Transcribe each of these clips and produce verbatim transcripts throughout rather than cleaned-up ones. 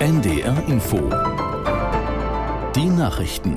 N D R Info. Die Nachrichten.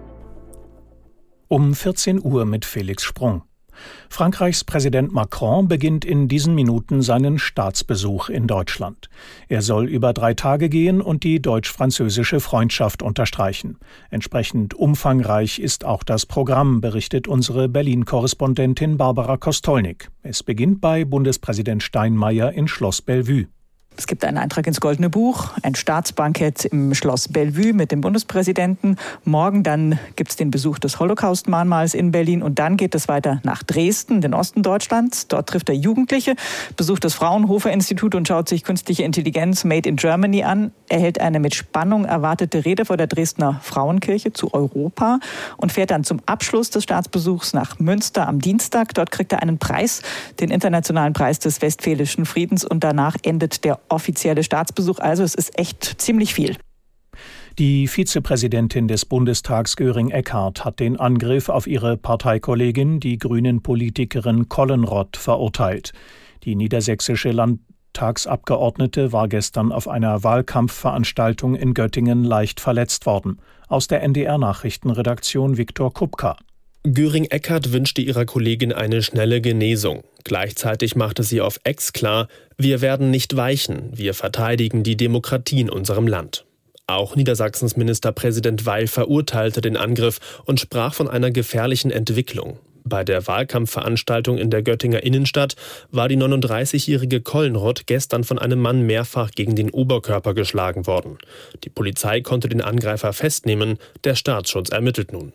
Um vierzehn Uhr mit Felix Sprung. Frankreichs Präsident Macron beginnt in diesen Minuten seinen Staatsbesuch in Deutschland. Er soll über drei Tage gehen und die deutsch-französische Freundschaft unterstreichen. Entsprechend umfangreich ist auch das Programm, berichtet unsere Berlin-Korrespondentin Barbara Kostolnik. Es beginnt bei Bundespräsident Steinmeier in Schloss Bellevue. Es gibt einen Eintrag ins Goldene Buch, ein Staatsbankett im Schloss Bellevue mit dem Bundespräsidenten. Morgen dann gibt es den Besuch des Holocaust-Mahnmals in Berlin und dann geht es weiter nach Dresden, den Osten Deutschlands. Dort trifft er Jugendliche, besucht das Fraunhofer-Institut und schaut sich künstliche Intelligenz Made in Germany an. Er hält eine mit Spannung erwartete Rede vor der Dresdner Frauenkirche zu Europa und fährt dann zum Abschluss des Staatsbesuchs nach Münster am Dienstag. Dort kriegt er einen Preis, den Internationalen Preis des Westfälischen Friedens, und danach endet der offizielle Staatsbesuch. Also es ist echt ziemlich viel. Die Vizepräsidentin des Bundestags Göring-Eckardt hat den Angriff auf ihre Parteikollegin, die Grünen-Politikerin Kollenrott, verurteilt. Die niedersächsische Landtagsabgeordnete war gestern auf einer Wahlkampfveranstaltung in Göttingen leicht verletzt worden. Aus der N D R-Nachrichtenredaktion Viktor Kupka. Göring-Eckardt wünschte ihrer Kollegin eine schnelle Genesung. Gleichzeitig machte sie auf X klar, wir werden nicht weichen, wir verteidigen die Demokratie in unserem Land. Auch Niedersachsens Ministerpräsident Weil verurteilte den Angriff und sprach von einer gefährlichen Entwicklung. Bei der Wahlkampfveranstaltung in der Göttinger Innenstadt war die neununddreißigjährige Kollenrott gestern von einem Mann mehrfach gegen den Oberkörper geschlagen worden. Die Polizei konnte den Angreifer festnehmen, der Staatsschutz ermittelt nun.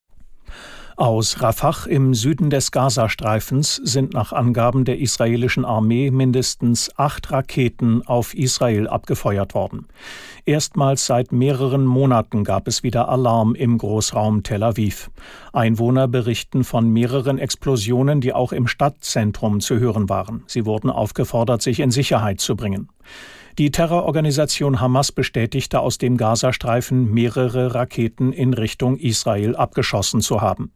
Aus Rafah im Süden des Gazastreifens sind nach Angaben der israelischen Armee mindestens acht Raketen auf Israel abgefeuert worden. Erstmals seit mehreren Monaten gab es wieder Alarm im Großraum Tel Aviv. Einwohner berichten von mehreren Explosionen, die auch im Stadtzentrum zu hören waren. Sie wurden aufgefordert, sich in Sicherheit zu bringen. Die Terrororganisation Hamas bestätigte aus dem Gazastreifen, mehrere Raketen in Richtung Israel abgeschossen zu haben.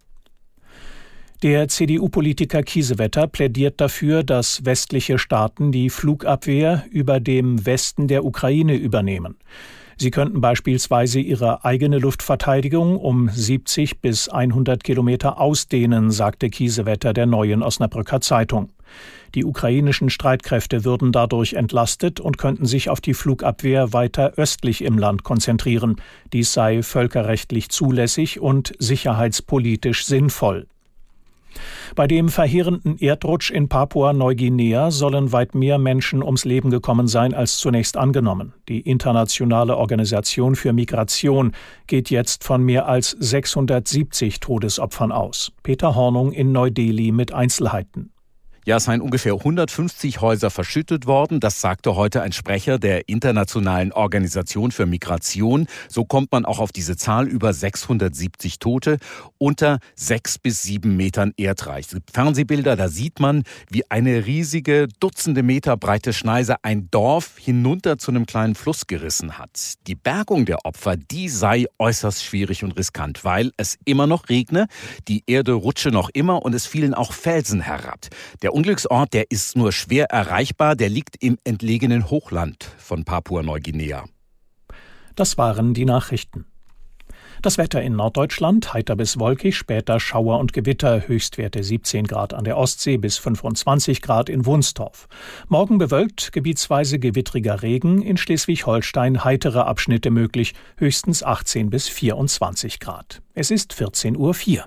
Der C D U-Politiker Kiesewetter plädiert dafür, dass westliche Staaten die Flugabwehr über dem Westen der Ukraine übernehmen. Sie könnten beispielsweise ihre eigene Luftverteidigung um siebzig bis hundert Kilometer ausdehnen, sagte Kiesewetter der Neuen Osnabrücker Zeitung. Die ukrainischen Streitkräfte würden dadurch entlastet und könnten sich auf die Flugabwehr weiter östlich im Land konzentrieren. Dies sei völkerrechtlich zulässig und sicherheitspolitisch sinnvoll. Bei dem verheerenden Erdrutsch in Papua-Neuguinea sollen weit mehr Menschen ums Leben gekommen sein als zunächst angenommen. Die Internationale Organisation für Migration geht jetzt von mehr als sechshundertsiebzig Todesopfern aus. Peter Hornung in Neu-Delhi mit Einzelheiten. Ja, es seien ungefähr hundertfünfzig Häuser verschüttet worden. Das sagte heute ein Sprecher der Internationalen Organisation für Migration. So kommt man auch auf diese Zahl, über sechshundertsiebzig Tote unter sechs bis sieben Metern Erdreich. Fernsehbilder, da sieht man, wie eine riesige, dutzende Meter breite Schneise ein Dorf hinunter zu einem kleinen Fluss gerissen hat. Die Bergung der Opfer, die sei äußerst schwierig und riskant, weil es immer noch regne, die Erde rutsche noch immer und es fielen auch Felsen herab. Der Unglücksort, der ist nur schwer erreichbar, der liegt im entlegenen Hochland von Papua-Neuguinea. Das waren die Nachrichten. Das Wetter in Norddeutschland, heiter bis wolkig, später Schauer und Gewitter, Höchstwerte siebzehn Grad an der Ostsee bis fünfundzwanzig Grad in Wunstorf. Morgen bewölkt, gebietsweise gewittriger Regen, in Schleswig-Holstein heitere Abschnitte möglich, höchstens achtzehn bis vierundzwanzig Grad. Es ist vierzehn Uhr vier.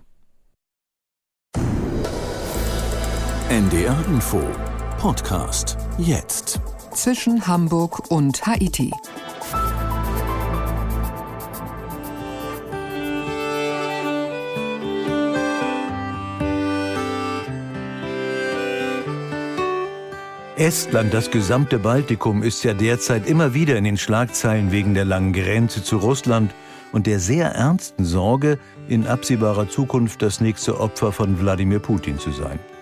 N D R Info Podcast jetzt. Zwischen Hamburg und Haiti. Estland, das gesamte Baltikum, ist ja derzeit immer wieder in den Schlagzeilen wegen der langen Grenze zu Russland und der sehr ernsten Sorge, in absehbarer Zukunft das nächste Opfer von Wladimir Putin zu sein.